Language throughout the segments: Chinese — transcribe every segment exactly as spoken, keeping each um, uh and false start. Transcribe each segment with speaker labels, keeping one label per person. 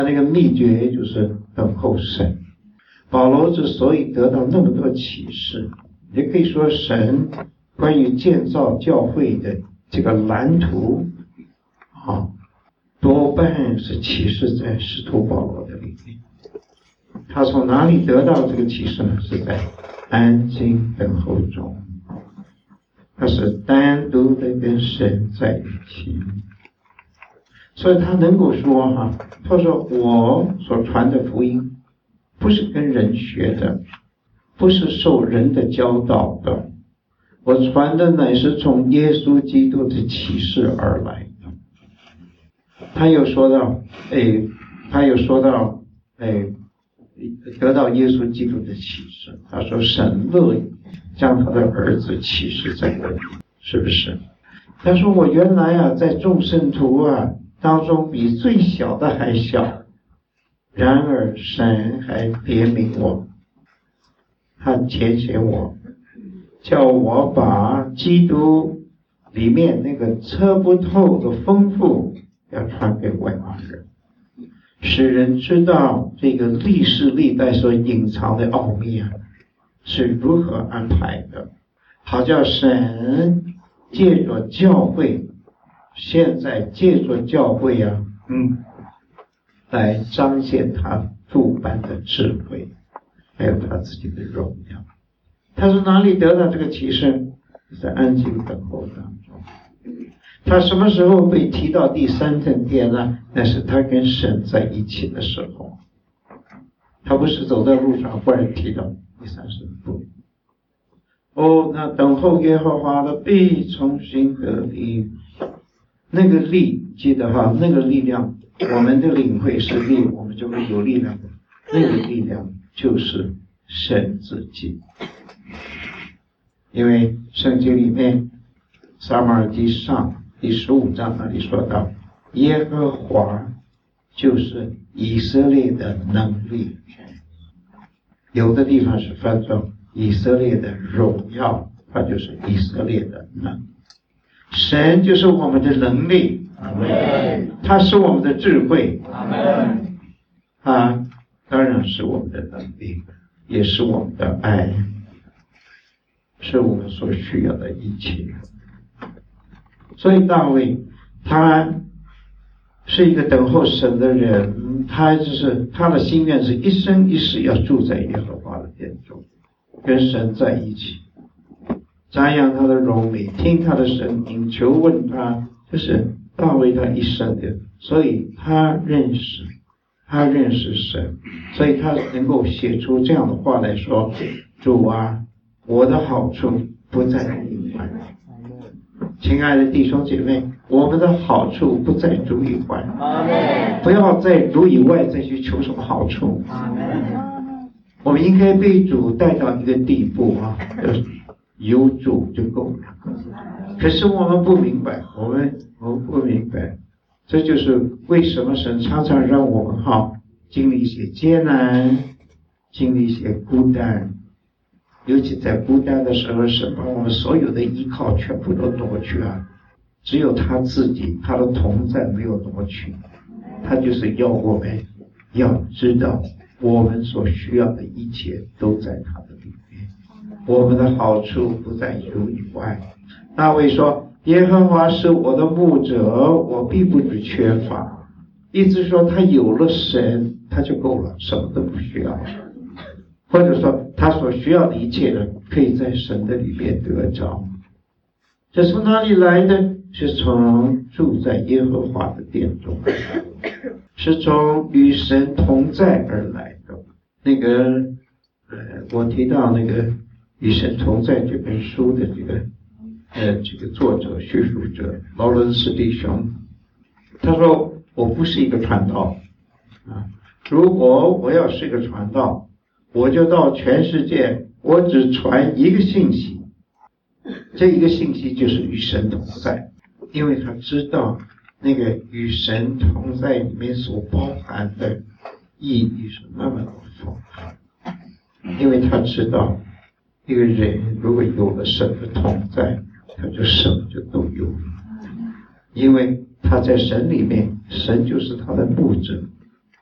Speaker 1: 那个秘诀就是等候神。保罗之所以得到那么多启示，也可以说神关于建造教会的这个蓝图啊，多半是启示在使徒保罗的里面。他从哪里得到这个启示呢？是在安静等候中，他是单独的跟神在一起，所以他能够说哈，他说我所传的福音不是跟人学的，不是受人的教导的，我传的乃是从耶稣基督的启示而来的。他又说到，哎，他又说到，哎，得到耶稣基督的启示。他说神乐意将他的儿子启示在我里，是不是？他说我原来啊，在众圣徒啊当中比最小的还小，然而神还别名我，他拣选我，叫我把基督里面那个测不透的丰富要传给外邦人，使人知道这个历世历代所隐藏的奥秘啊是如何安排的，好叫神借着教会，现在借着教会啊，嗯，来彰显他诸般的智慧，还有他自己的荣耀。他是哪里得到这个启示？在安静等候当中。他什么时候被提到第三层天呢？那是他跟神在一起的时候。他不是走在路上忽然提到第三层天。哦，那等候耶和华的必重新得力。那个力，记得哈，那个力量，我们的领会是力，我们就会有力量的。那个力量就是神自己。因为圣经里面撒母耳记上第十五章那里说到，耶和华就是以色列的能力，有的地方是翻作以色列的荣耀，它就是以色列的能。神就是我们的能力，他是我们的智慧，他当然是我们的能力，也是我们的爱，是我们所需要的一切。所以大卫他是一个等候神的人，他就是他的心愿是一生一世要住在耶和华的殿中，跟神在一起，瞻仰他的荣美，听他的声音，求问他，就是大卫他一生的。所以他认识他认识神，所以他能够写出这样的话来说，主啊，我的好处不在主以外。亲爱的弟兄姐妹，我们的好处不在主以外，不要在主以外再去求什么好处。我们应该被主带到一个地步啊，有主就够了。可是我们不明白，我们我们不明白，这就是为什么神常常让我们哈经历一些艰难，经历一些孤单。尤其在孤单的时候，神把我们所有的依靠全部都夺去啊！只有他自己，他的同在没有夺去。他就是要我们要知道，我们所需要的一切都在他的里面。我们的好处不在主以外。大卫说：“耶和华是我的牧者，我必不致缺乏。”意思说，他有了神，他就够了，什么都不需要。或者说他所需要的一切呢，可以在神的里面得着。这从哪里来的？是从住在耶和华的殿中，是从与神同在而来的。那个呃，我提到那个与神同在这本书的这个呃这个作者叙述者劳伦斯弟兄，他说我不是一个传道啊，如果我要是一个传道，我就到全世界，我只传一个信息，这一个信息就是与神同在，因为他知道那个与神同在里面所包含的意义是那么的丰富，因为他知道一个人如果有了神的同在，他就什么就都有了，因为他在神里面，神就是他的牧者，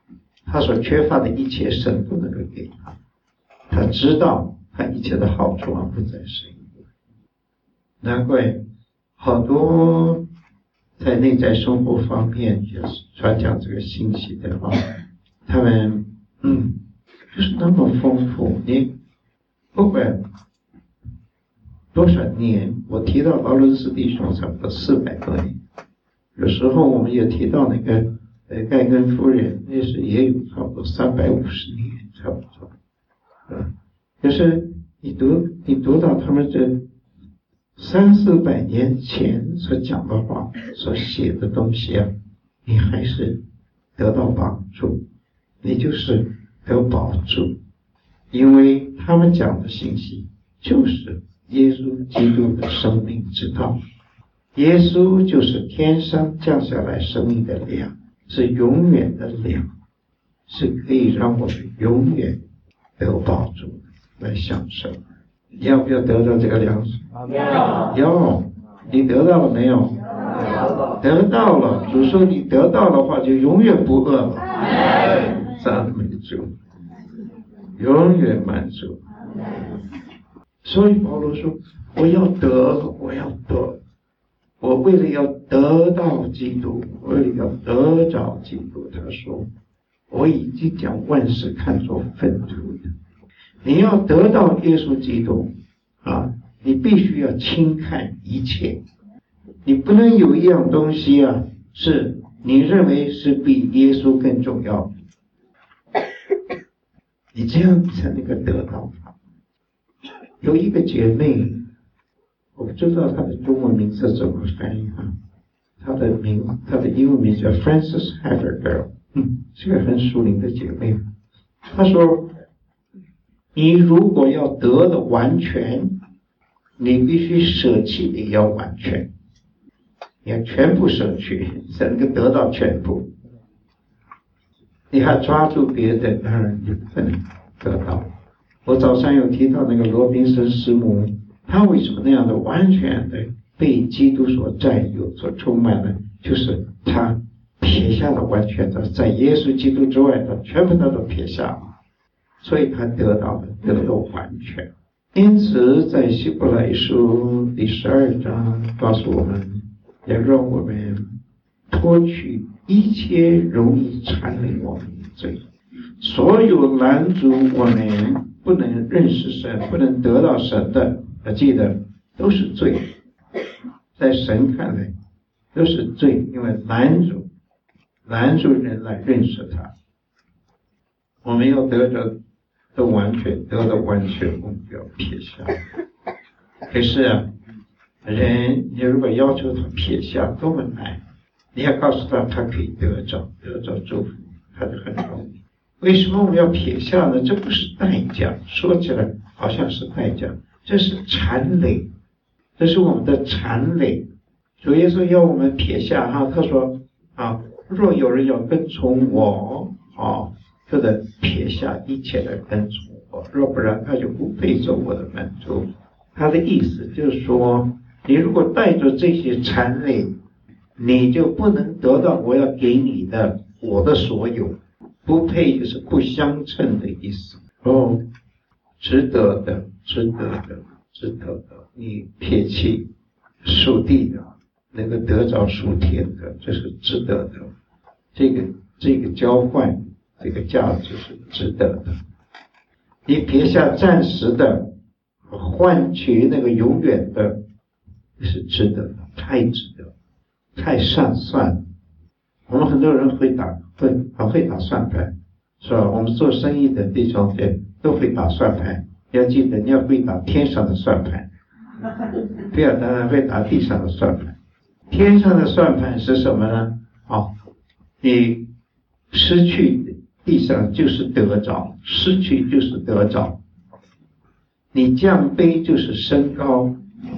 Speaker 1: 他所缺乏的一切，神都能够给他。他知道他一切的好处啊不在神以外。难怪好多在内在生活方面也是传讲这个信息的啊，他们嗯就是那么丰富。你不管多少年，我提到劳伦斯弟兄差不多四百多年，有时候我们也提到那个呃盖根夫人，那是也有差不多三百五十年，差不多，嗯，就是你读你读到他们这三四百年前所讲的话，所写的东西啊，你还是得到帮助，你就是得保住，因为他们讲的信息就是耶稣基督的生命之道。耶稣就是天上降下来生命的粮，是永远的粮，是可以让我们永远得保住的来享受。要不要得到这个粮食？要。要。你得到了没有？得到了。主说你得到的话就永远不饿了。赞美主，永远满足。所以保罗说我要得，我要得，我为了要得到基督，为了要得着基督，他说我已经将万事看作粪土的。你要得到耶稣基督啊，你必须要轻看一切，你不能有一样东西啊是你认为是比耶稣更重要的，你这样才能够得到。有一个姐妹，我不知道她的中文名字怎么翻译啊，她的名她的英文名叫 Frances Havergal， 嗯，是个很属灵的姐妹。她说你如果要得的完全，你必须舍弃的也要完全，你要全部舍去才能够得到全部。你还抓住别的，当然你不能得到。我早上有提到那个罗宾森师母，他为什么那样的完全的被基督所占有所充满呢？就是他撇下了完全的，在耶稣基督之外的全部他都撇下了，所以他得到了得到完全。因此在希伯来书第十二章告诉我们，要让我们脱去一切容易缠累我们的罪，所有拦阻我们不能认识神，不能得到神的，要记得都是罪，在神看来都是罪，因为拦阻拦阻人来认识他。我们要得着的完全，得到完全，我们不要撇下。可是啊，人你如果要求他撇下多么难，你要告诉他他可以得着得着祝福，他就很容易。为什么我们要撇下呢？这不是代价，说起来好像是代价，这是缠累，这是我们的缠累。主耶稣要我们撇下哈，他说啊，若有人要跟从我啊，就得撇下一切的跟从我，若不然他就不配做我的门徒。他的意思就是说，你如果带着这些缠累，你就不能得到我要给你的我的所有。不配就是不相称的意思哦，值得的，值得的，值得的。你撇弃属地的，能够得着属天的，这是值得的。这个这个交换，这个价值是值得的。你撇下暂时的，换取那个永远的，是值得的，太值得，太上算了。我们很多人会打会很会打算盘，是吧？我们做生意的弟兄姐都会打算盘，要记得你要会打天上的算盘，不要当然会打地上的算盘。天上的算盘是什么呢？哦，你失去地上就是得着，失去就是得着。你降卑就是升高，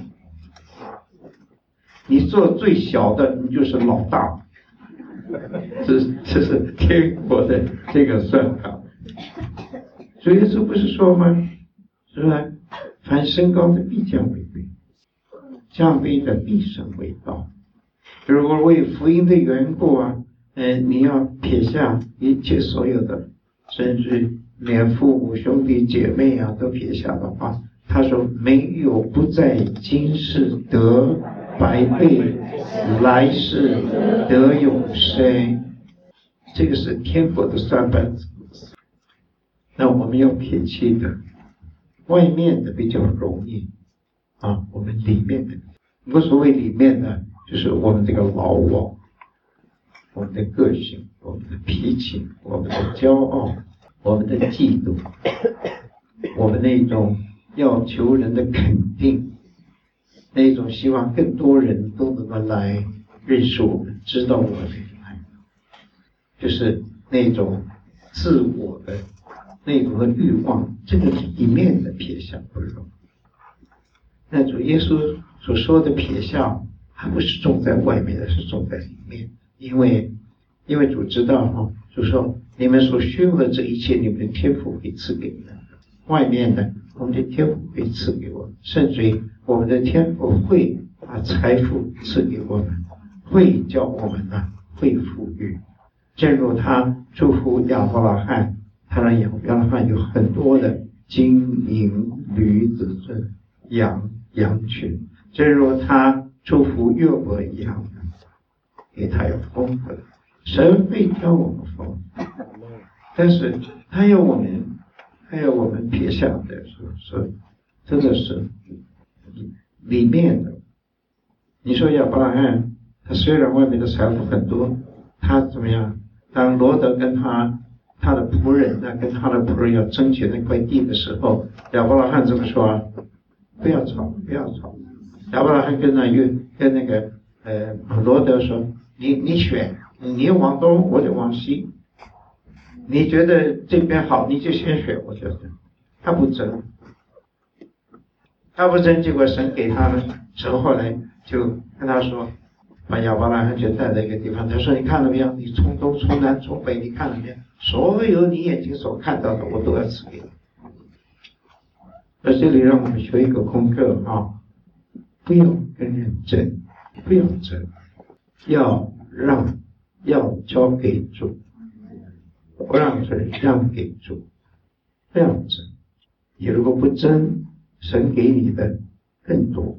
Speaker 1: 你做最小的，你就是老大。这这是天国的这个算法。主耶稣不是说吗？是吧？凡升高的必降为卑，降卑的必升为高。如果为福音的缘故啊， 呃，你要撇下一切所有的，甚至连父母兄弟姐妹啊都撇下的话，他说没有不在今世得百倍，来世得永生。这个是天国的三本。那我们要撇弃的，外面的比较容易啊，我们里面的，无所谓里面的，就是我们这个老我，我们的个性，我们的脾气，我们的骄傲，我们的嫉妒，我们那种要求人的肯定，那种希望更多人都能够来认识我们，知道我们，就是那种自我的那种的欲望，这个里面的撇下不容易。那主耶稣所说的撇下，还不是种在外面的，是种在里面。因为因为主知道哈，就说你们所需要的这一切，你们的天父会赐给你们。外面的，我们的天父会赐给我们，甚至于我们的天父会把财富赐给我们，会叫我们呢会富裕。正如他祝福亚伯拉罕，他让亚伯拉罕有很多的金银驴子、羊羊群，正如他祝福约伯一样的，给他有丰富的。神会教我们丰富，但是他要我们，他要我们撇下的是是，真的是里面的。你说亚伯拉罕，他虽然外面的财富很多，他怎么样？当罗德跟他他的仆人呢，跟他的仆人要争取那块地的时候，亚伯拉罕怎么说啊？不要吵，不要吵。亚伯拉罕跟那跟那个呃罗德说：“你你选，你往东，我就往西。你觉得这边好，你就先选。”我觉得他不争，他不争，结果神给他了。神后来就跟他说，把亚伯拉罕就带到一个地方，他说：“你看到没有？你从东从南从北，你看到没有？所有你眼睛所看到的，我都要赐给你。”而这里让我们学一个功课啊，不要跟人争，不要争，要让，要交给主，不让人让给主，不要争。你如果不争，神给你的更多。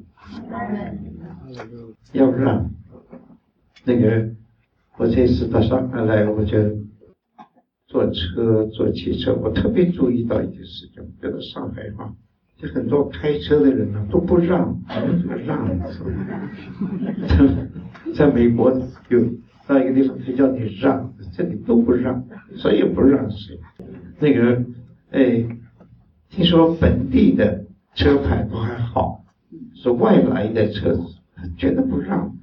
Speaker 1: 要让。那个我这次到上海来，我就坐车坐汽车，我特别注意到一件事情，觉得上海哈，就很多开车的人呢都不让，这个让字，在美国有到一个地方他叫你让，这里都不让，谁也不让谁。那个哎，听说本地的车牌都还好，是外来的车子绝对不让。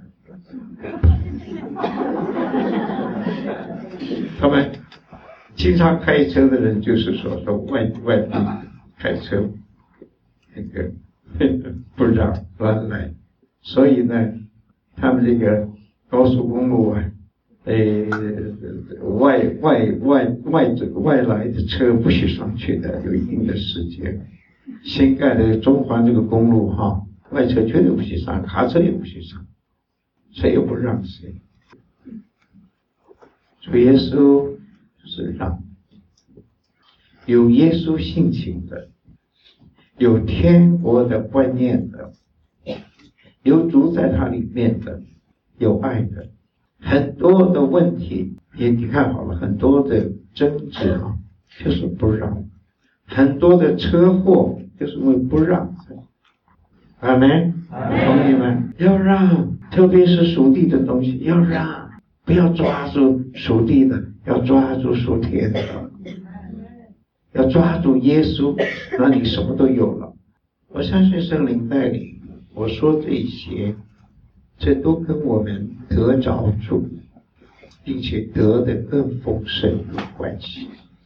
Speaker 1: 他们经常开车的人就是说说外外地开车那个不让乱来，所以呢，他们这个高速公路啊，呃，外外外外外来的车不许上去的，有一定的时间。新盖的中环这个公路哈，外车绝对不许上，卡车也不许上，谁也不让谁。主耶稣是让，有耶稣性情的，有天国的观念的，有主在他里面的，有爱的。很多的问题也你看好了，很多的争执啊，就是不让，很多的车祸就是因为不让。阿们，同学们要让，特别是属地的东西要让，不要抓住属地的，要抓住属天的，要抓住耶稣，那你什么都有了。我相信圣灵带领我说这些，这都跟我们得着主，并且得的更丰盛有关系。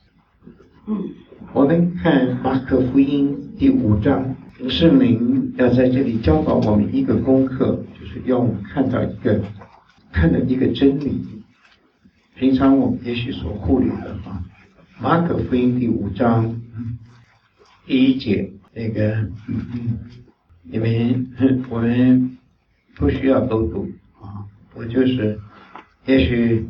Speaker 1: 我们看马可福音第五章，圣灵要在这里教导我们一个功课，就是要我们看到一个看到一个真理，平常我们也许所忽略的啊。马可福音第五章第一节，那个嗯你们我们不需要都读啊，我就是也许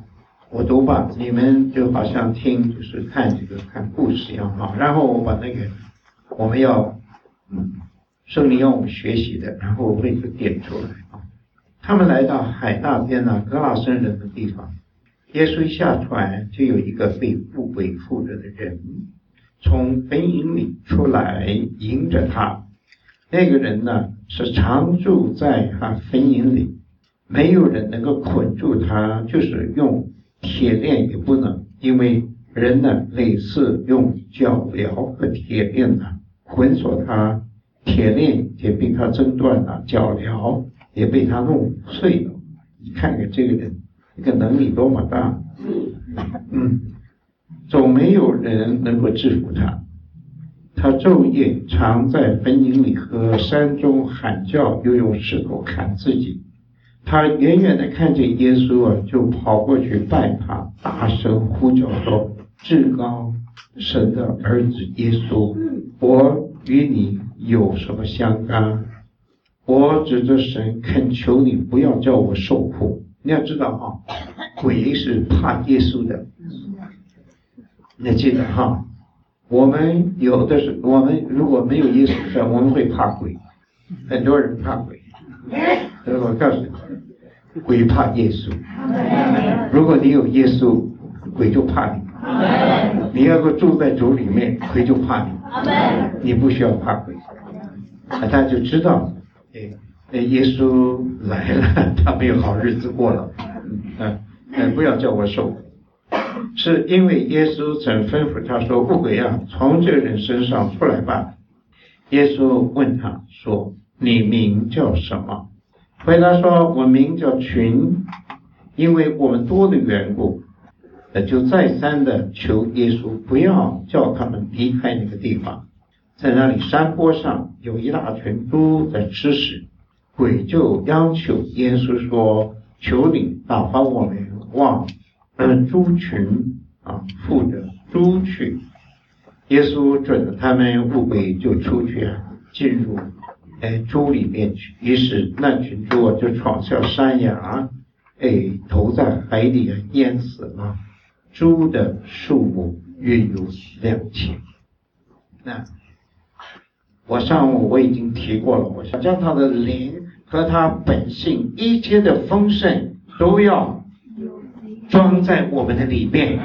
Speaker 1: 我读吧，你们就好像听，就是看这个看故事一样哈。然后我把那个我们要嗯圣灵要我们学习的，然后我会点出来啊。他们来到海那边呢，格拉森人的地方。耶稣一下船，就有一个被富鬼附着的人从坟茔里出来迎着他。那个人呢是常住在他坟茔里，没有人能够捆住他，就是用铁链也不能，因为人呢类似用脚镣和铁链呢捆锁他，铁链也被他挣断了，脚镣也被他弄碎了。你看看这个人，这个能力多么大，嗯，总没有人能够制服他。他昼夜常在坟茔里和山中喊叫，又用石头砍自己。他远远的看见耶稣啊，就跑过去拜他，大声呼叫说：至高神的儿子耶稣，我与你有什么相干？我指着神恳求你不要叫我受苦。你要知道哈，鬼是怕耶稣的，你记得哈，我们有的是，我们如果没有耶稣在，我们会怕鬼，很多人怕鬼。所以我告诉你，鬼怕耶稣。如果你有耶稣，鬼就怕你。你要是住在主里面，鬼就怕你。你不需要怕鬼，他就知道，哎，耶稣来了，他没有好日子过了。嗯嗯，不要叫我受苦。是因为耶稣曾吩咐他说：不鬼啊，从这人身上出来吧。耶稣问他说：你名叫什么？回答说：我名叫群，因为我们多的缘故，就再三的求耶稣不要叫他们离开那个地方。在那里山坡上有一大群猪在吃食，鬼就央求耶稣说：求你打发我们往嗯猪群啊附着猪去。耶稣准了他们，乌鬼就出去啊，进入哎猪里面去。于是那群猪啊就闯下山崖，哎投在海里啊淹死了。猪的数目约有两千。那我上午我已经提过了，我想将他的灵和他本性一切的丰盛都要装在我们的里面。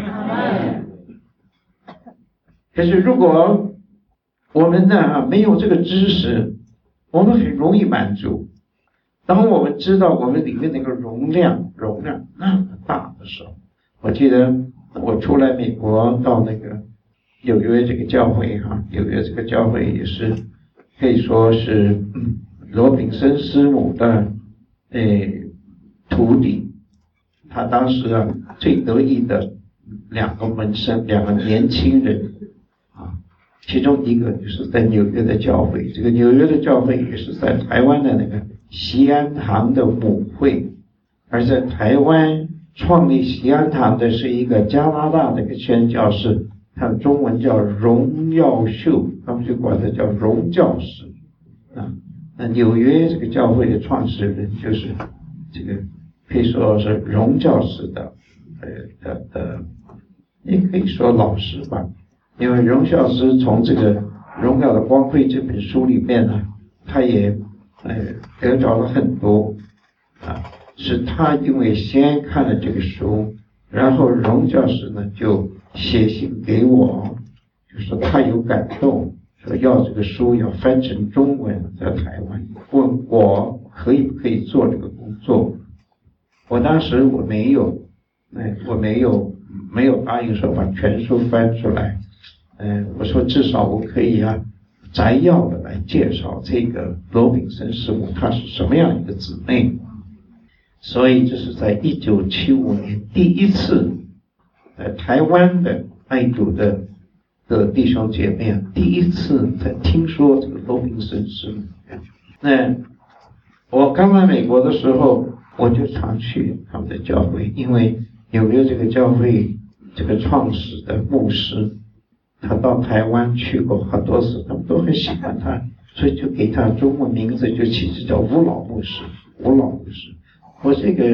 Speaker 1: 可是如果我们呢没有这个知识，我们很容易满足。当我们知道我们里面那个容量容量那么大的时候，我记得我出来美国到那个纽约这个教会哈，纽约这个教会也是可以说是嗯罗炳森师母的诶徒弟。他当时啊最得意的两个门生，两个年轻人啊，其中一个就是在纽约的教会，这个纽约的教会也是在台湾的那个锡安堂的母会，而在台湾创立锡安堂的是一个加拿大的一个宣教士，他的中文叫荣耀秀，他们就管他叫荣教士啊。那纽约这个教会的创始人就是这个可以说是荣教士的呃的的，也可以说老师吧，因为荣教师从这个《荣耀的光辉》这本书里面呢，他也呃得着了很多啊。是他因为先看了这个书，然后荣教师呢就写信给我，就说他有感动，说要这个书要翻成中文在台湾，问我可以不可以做这个工作。我当时我没有，哎，我没有没有答应说把全书翻出来，嗯、呃，我说至少我可以啊摘要的来介绍这个罗炳森师母她是什么样一个姊妹。所以这是在一九七五年第一次在台湾的爱主的的弟兄姐妹啊，第一次才听说这个罗炳森师母。那我刚来美国的时候，我就常去他们的教会，因为纽约这个教会这个创始的牧师，他到台湾去过很多次，他们都很喜欢他，所以就给他中文名字就其实叫吴老牧师，吴老牧师。我这个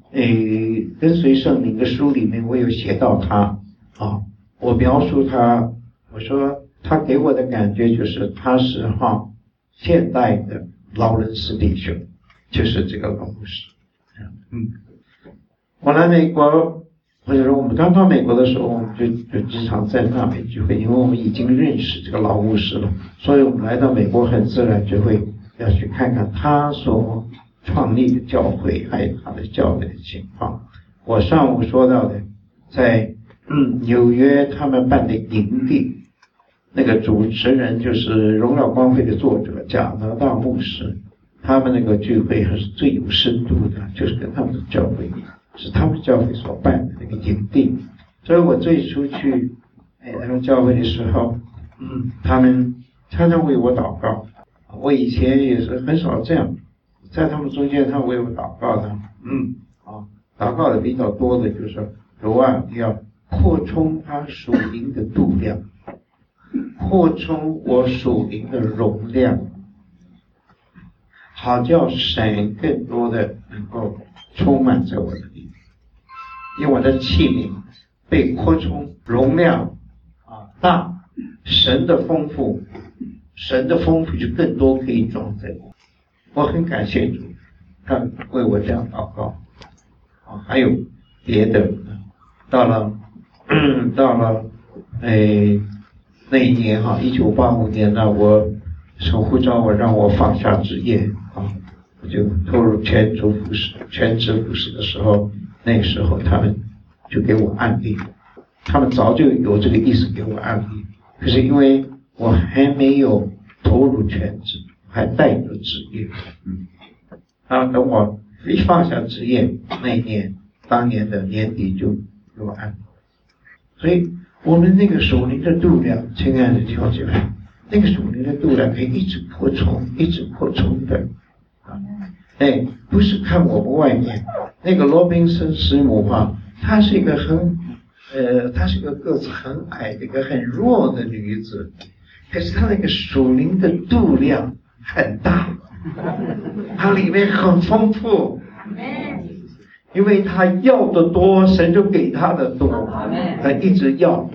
Speaker 1: 诶，跟随圣灵的书里面，我有写到他啊，我描述他，我说他给我的感觉就是他是哈现代的劳伦斯弟兄，就是这个老牧师。嗯，我来美国，或者说我们刚到美国的时候，我们就就经常在那边聚会，因为我们已经认识这个老牧师了，所以我们来到美国很自然就会要去看看他所创立的教会，还有他的教会的情况。我上午说到的，在嗯纽约他们办的营地，那个主持人就是荣耀光辉的作者贾德大牧师，他们那个聚会还是最有深度的，就是跟他们的教会，是他们教会所办的那个营地。所以我最初去哎他们教会的时候，嗯，他们常常为我祷告。我以前也是很少这样，在他们中间，他为我祷告的，嗯，啊，祷告的比较多的就是说，主啊，你要扩充他属灵的度量，扩充我属灵的容量，好叫神更多的能够充满在我的里面，因为我的器皿被扩充容量啊大，神的丰富，神的丰富就更多可以装在我。我很感谢主，他为我这样祷告。啊，还有别的，到了，嗯、到了，哎，那一年哈，一九八五年呢，我神呼召我让我放下职业啊，我就投入全职服侍，全职服侍的时候，那时候他们就给我案例，他们早就有这个意思给我案例，可是因为我还没有投入全职，还带着职业，嗯，啊，等我一放下职业那一年，当年的年底就给我案例，所以我们那个属灵的度量，亲爱的弟兄姐妹，那个属灵的度量可以一直扩充，一直扩充的，啊，哎，不是看我们外面那个罗宾森师母哈，她是一个很，呃，她是个个子很矮的一个很弱的女子。可是他那个属灵的度量很大，它里面很丰富，因为他要的多，神就给他的多，他一直要。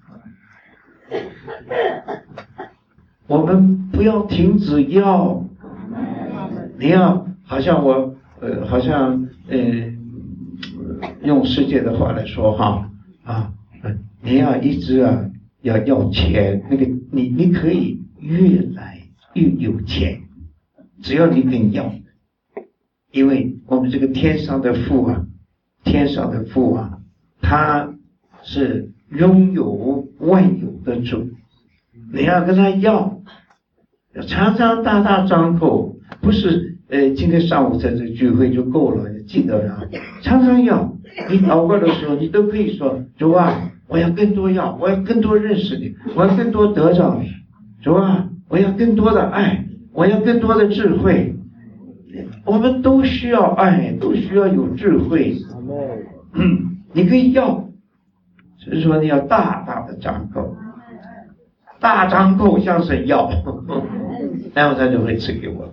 Speaker 1: 我们不要停止要，你要好像我呃，好像呃，用世界的话来说哈啊，你要一直啊。要要钱，那个你你可以越来越有钱，只要你肯要，因为我们这个天上的父啊，天上的父啊，他是拥有万有的主，你要跟他要，要常常大大张口，不是呃今天上午在这聚会就够了，记得啊，常常要，你祷告的时候你都可以说主啊。我要更多要，我要更多认识你，我要更多得着你，主啊，我要更多的爱，我要更多的智慧。我们都需要爱，都需要有智慧。嗯，你可以要，所以说你要大大的张口，大张口向神要，然后他就会赐给我。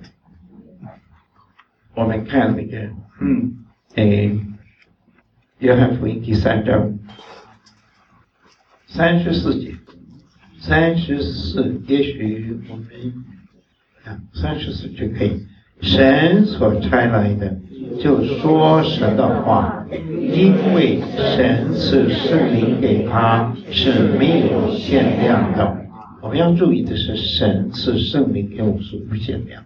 Speaker 1: 我们看那个，嗯，诶，约翰福音第三章。三十四节，三十四，也许我们啊，三十四就可以。神所差来的，就说神的话，因为神赐圣灵给他是没有限量的。我们要注意的是，神赐圣灵给我们是无限量。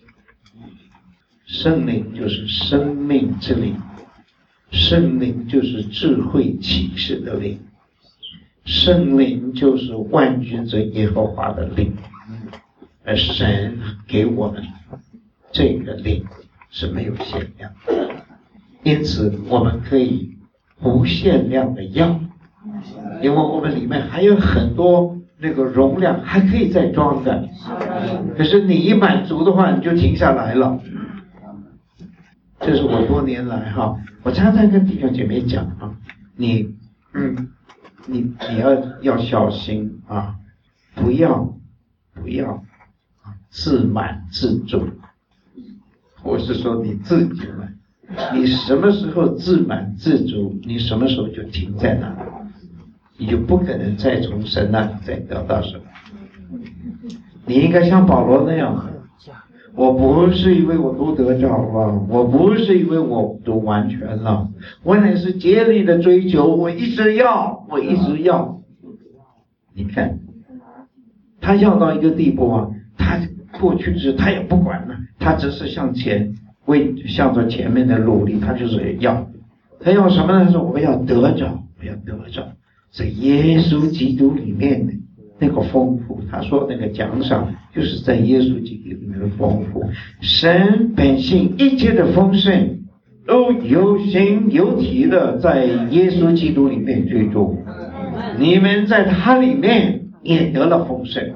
Speaker 1: 圣灵就是生命之灵，圣灵就是智慧启示的灵。圣灵就是万军之耶和华的灵，而神给我们这个灵是没有限量的，因此我们可以无限量的要，因为我们里面还有很多那个容量还可以再装的，可是你一满足的话你就停下来了。这是我多年来哈，我常常跟弟兄姐妹讲啊，你嗯。你你要要小心啊，不要不要自满自重，我是说你自己满， 你什么时候自满自足，你什么时候就停在那里，你就不可能再从神那里再得到什么。你应该像保罗那样，我不是因为我都得着了，我不是因为我都完全了，我乃是竭力的追求，我一直要，我一直要。你看他要到一个地步啊，他过去时他也不管了，他只是向前，为向着前面的努力，他就是要，他要什么呢？他说我要得着，我要得着在耶稣基督里面的那个丰富。他说那个奖赏就是在耶稣基督里面的丰富。神本性一切的丰盛都有形有体的在耶稣基督里面居住，你们在他里面也得了丰盛。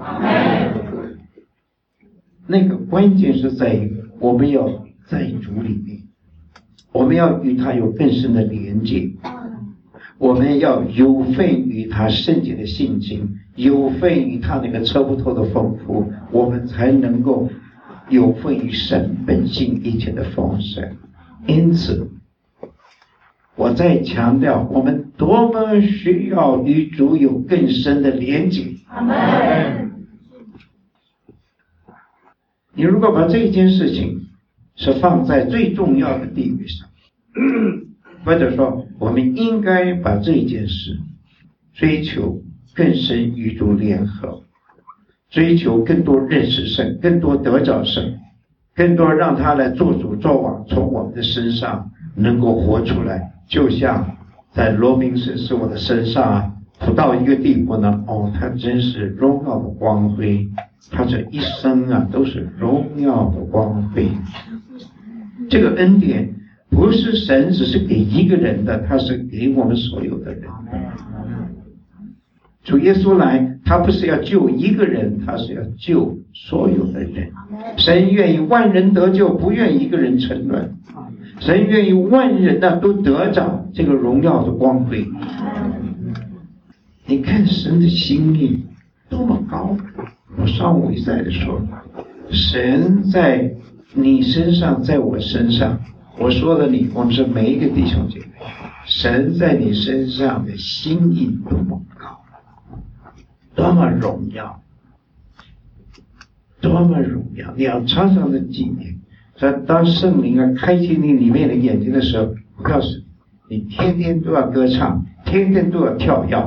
Speaker 1: 那个关键是在于我们要在主里面，我们要与他有更深的连接，我们要有份于他圣洁的性情，有份于他那个测不透的丰富，我们才能够有份于神本性一切的丰盛。因此我再强调，我们多么需要与主有更深的连接。阿们。你如果把这一件事情是放在最重要的地位上，或者说我们应该把这一件事追求更深与主联合，追求更多认识神，更多得着神，更多让他来做主做王，从我们的身上能够活出来。就像在罗宾森是我的身上啊，不到一个地步呢，哦，他真是荣耀的光辉，他这一生啊都是荣耀的光辉。这个恩典不是神只是给一个人的，他是给我们所有的人。主耶稣来，他不是要救一个人，他是要救所有的人。神愿意万人得救，不愿一个人沉沦。神愿意万人呢都得着这个荣耀的光辉。你看神的心意多么高！我上午一再的说，神在你身上，在我身上，我说了你，我们是每一个弟兄姐妹，神在你身上的心意多么高，多么荣耀，多么荣耀！你要常常的纪念。所以当圣灵啊开启你里面的眼睛的时候，我告诉你，你天天都要歌唱，天天都要跳跃。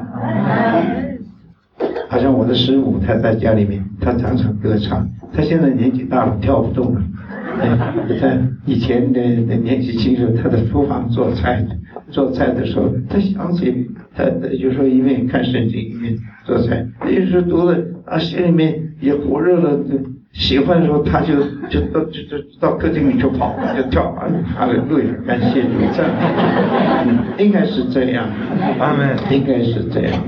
Speaker 1: 好像我的师母，她在家里面，她常常歌唱。她现在年纪大了，跳不动了。在以前的年纪轻时候，她在厨房做菜，做菜的时候，她想起她有时候一面看圣经一面做菜，有时候读了啊，心里面也火热了。喜欢的时候，他就就到就就到客厅里就跑，就跳啊，哈利路亚，感谢主，这样，嗯，应该是这样，阿们，应该是这样。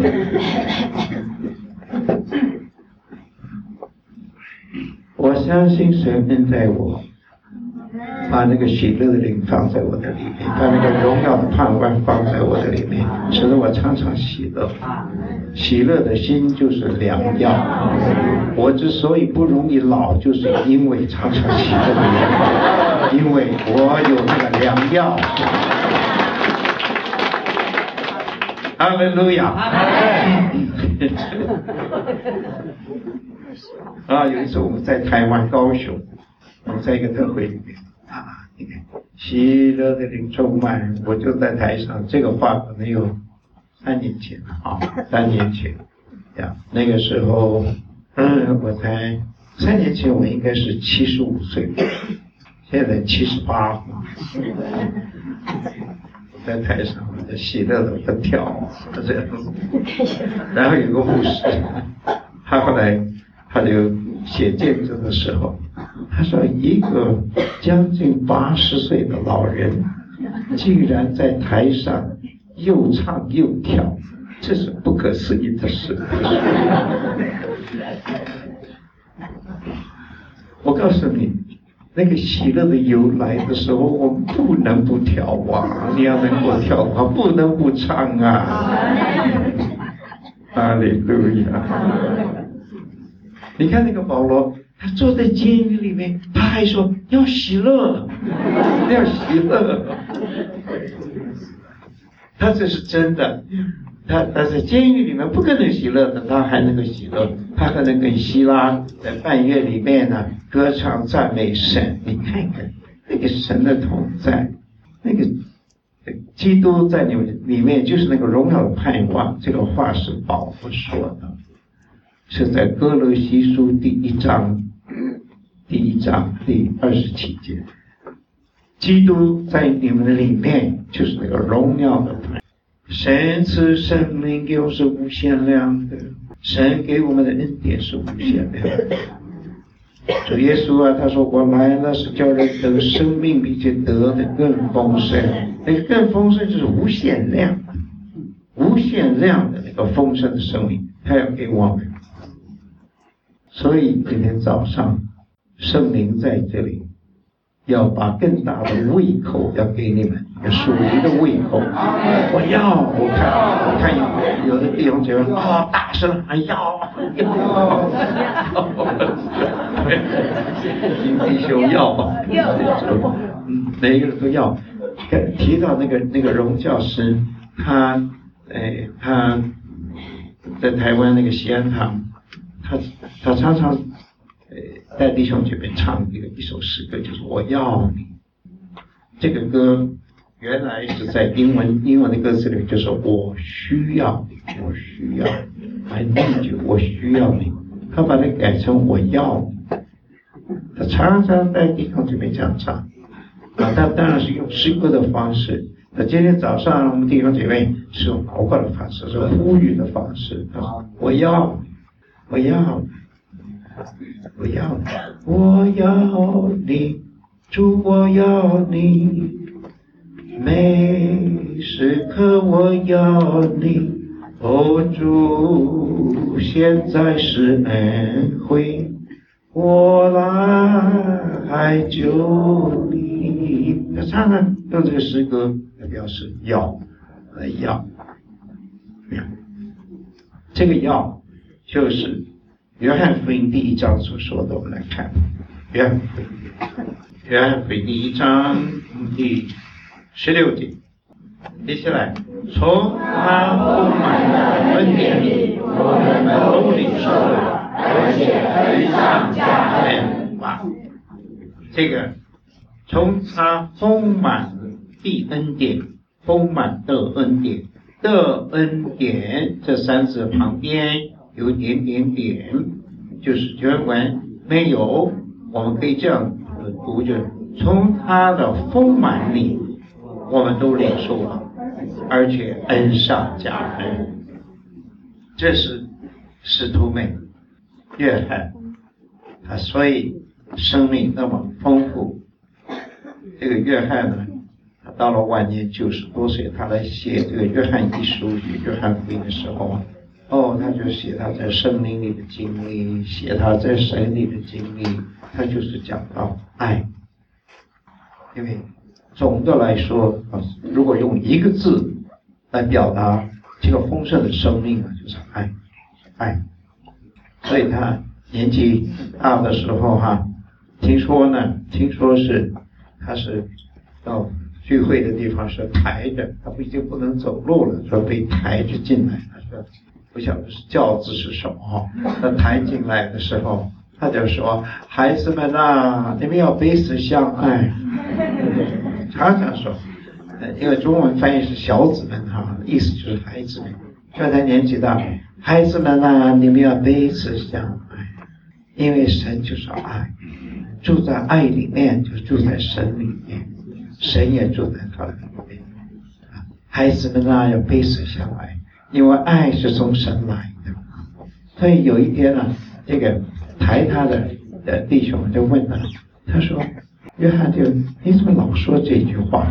Speaker 1: 我相信神恩在我，把那个喜乐的灵放在我的里面，把那个荣耀的盼望放在我的里面，使得我常常喜乐。喜乐的心就是良药。我之所以不容易老，就是因为常常喜乐的灵，因为我有那个良药。哈利路亚！啊，有一次我们在台湾高雄，我们在一个特会里面啊，你看喜乐的灵充满，我就在台上，这个话可能有三年前啊，三年前呀，那个时候，嗯，我才三年前我应该是七十五岁，现在七十八，在台上在喜乐的在跳，这样子，然后有个护士，他后来他就写见证的时候，他说一个将近八十岁的老人，竟然在台上又唱又跳，这是不可思议的事。我告诉你，那个喜乐的由来的时候，我们不能不跳啊！你要能够跳的话，不能不唱啊！哈利路亚！你看那个保罗， 他坐在监狱里面，他还说要喜乐，要喜乐。他这是真的，他他在监狱里面不可能喜乐的，他还能够喜乐，他还能跟希拉在半月里面呢歌唱赞美神。你看看那个神的同在，那个基督在你们里面就是那个荣耀的盼望。这个话是保罗说的，是在哥罗西书第一章第一章第二十七节。基督在你们的里面就是那个荣耀的盼望。神赐生命给我是无限量的，神给我们的恩典是无限量的。主耶稣啊，他说我来了是叫人得生命，并且得的更丰盛。那个更丰盛就是无限量的，无限量的那个丰盛的生命，他要给我们。所以今天早上圣灵在这里要把更大的胃口要给你们，有属灵的胃口。我要，我看，我看有有的弟兄姐妹啊，大声喊要，要，弟兄要，嗯，每一个人都要。提到那个那个荣教师，他，哎，他在台湾那个西安堂，他他常常。呃，带弟兄姐妹唱一个一首诗歌，就是我要你。这个歌原来是在英文英文的歌词里，就是我需要你，我需要你 ，I need you， 我需要你。他把它改成我要你。他常常带弟兄姐妹这样唱，啊，他当然是用诗歌的方式。那今天早上我们弟兄姐妹是用祷告的方式，是呼吁的方式。我要你，我要你。我要你，我要你，主我要你，每时刻我要你，哦主，现在是恩惠，我来救你。他常常用这个诗歌来表示要，来要，这个要就是约翰福音第一章所说的，我们来看约翰福音，约翰福音第一章第十六节，接下来从他丰满的恩典里，我们都领受了，而且恩上加恩。哇，这个从他丰满的恩典，丰满的恩典的恩典这三字旁边有点点点，就是原文没有，我们可以这样读，就是从他的丰满里，我们都领受了，而且恩上加恩。这是使徒们约翰，他所以生命那么丰富。这个约翰呢，他到了晚年九十多岁，他来写这个约翰一书与约翰福音的时候啊。哦，他就写他在圣灵里的经历，写他在神里的经历，他就是讲到爱。因为总的来说啊，如果用一个字来表达这个丰盛的生命啊，就是爱，爱。所以他年纪大的时候哈、啊，听说呢，听说是他是到聚会的地方是抬着，他已经不能走路了，说被抬着进来，他说。不晓得是轿子是什么哈，他抬进来的时候，他就说：“孩子们啊，你们要彼此相爱。”常常说，因为中文翻译是小子们哈，意思就是孩子们。虽然他年纪大，孩子们啊，你们要彼此相爱，因为神就是爱，住在爱里面就住在神里面，神也住在他里面。孩子们啊，要彼此相爱。因为爱是从神来的，所以有一天呢、啊，这个抬他的的弟兄就问他，他说：“约翰就你怎么老说这句话？”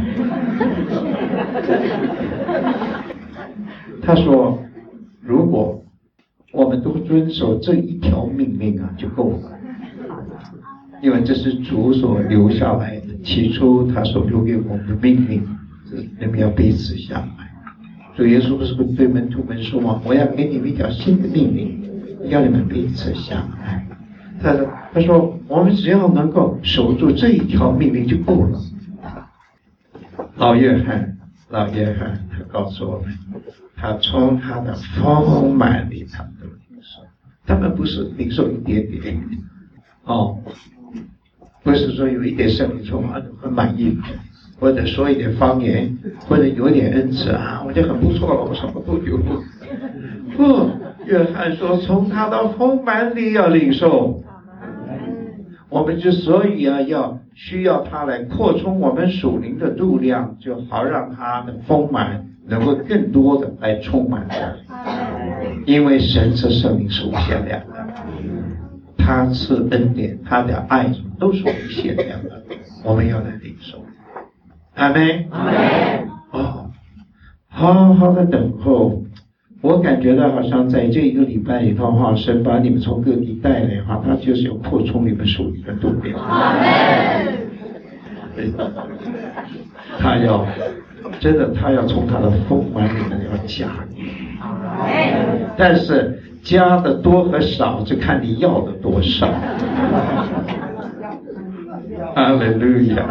Speaker 1: 他说：“如果我们都遵守这一条命令啊，就够了，因为这是主所留下来的，起初他所留给我们的命令是你们要彼此相爱。”主耶稣不是对门徒们说吗？我要给你们一条新的命令，要你们彼此相爱。 他说他说我们只要能够守住这一条命令就够了。老约翰老约翰他告诉我们，他从他的丰满里他都领受，他们不是领受一点点哦，不是说有一点圣灵充满很满意，或者说一点方言，或者有点恩赐啊，我就很不错了，我什么都有。不，约翰说从他的丰满里要领受。我们之所以啊要需要他来扩充我们属灵的度量，就好让他的丰满能够更多的来充满我。因为神是圣灵是无限量的，他赐恩典，他的爱都是无限量的，我们要来领受。阿们。阿们。哦，好好的等候。我感觉到好像在这一个礼拜里头哈，神把你们从各地带来哈，他就是要扩充你们属灵的度量。阿们。他要真的，他要从他的丰满里面要加你。但是加的多和少，就看你要的多少。哈利路亚。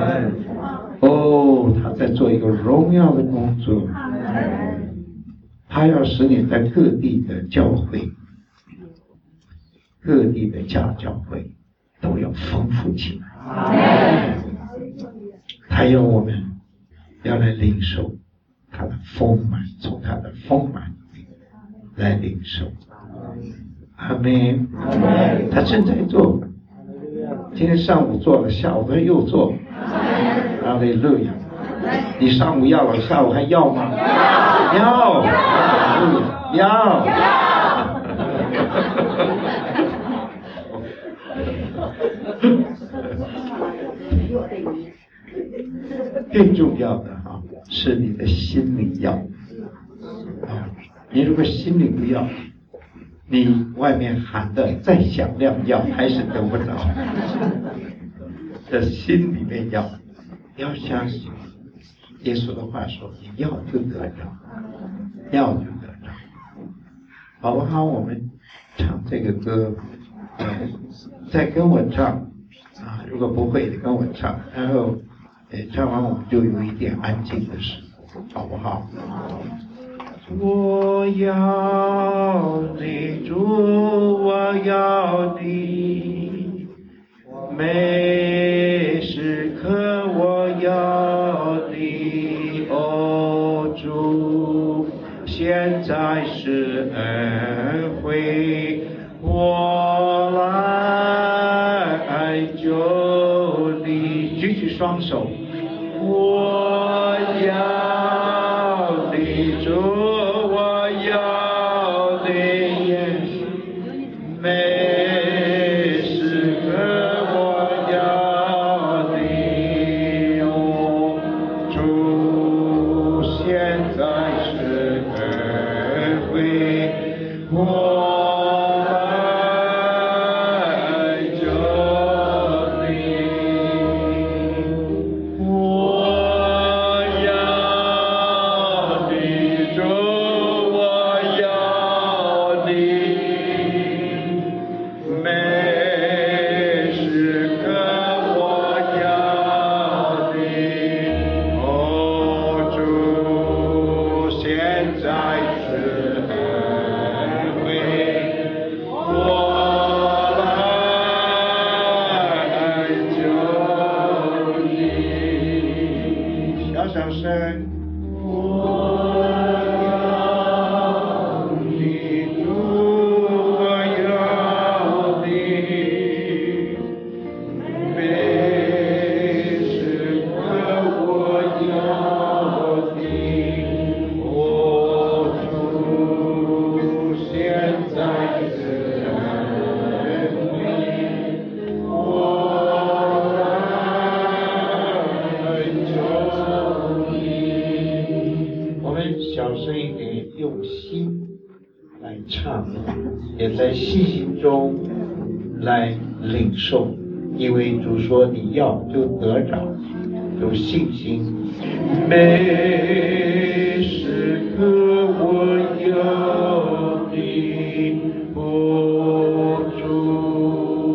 Speaker 1: 哦，他在做一个荣耀的工作。他要使你在各地的教会、各地的家教会都要丰富起来。他要我们要来领受他的丰满，从他的丰满来领受。阿们。他正在做，今天上午做了，下午他又做。阿利路亚。你上午要了，下午还要吗？要。要。要。更重要的哈，是你的心里要。啊，你如果心里不要，你外面喊的再响亮要，还是得不着。在心里面要，要相信耶稣的话说，你要就得着，要就得着，好不好？我们唱这个歌，呃，再跟我唱啊，如果不会的跟我唱，然后呃唱完我们就有一点安静的时候，好不好？我要你主，我要你，每时刻我要你，哦主，现在是恩惠，我来救你，举起双手，我要你主。受，因为主说你要就得着，有信心。每时刻我要你，哦主，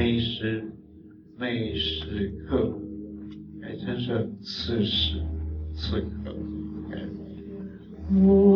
Speaker 1: 每时每时刻，改成是此时此刻。哎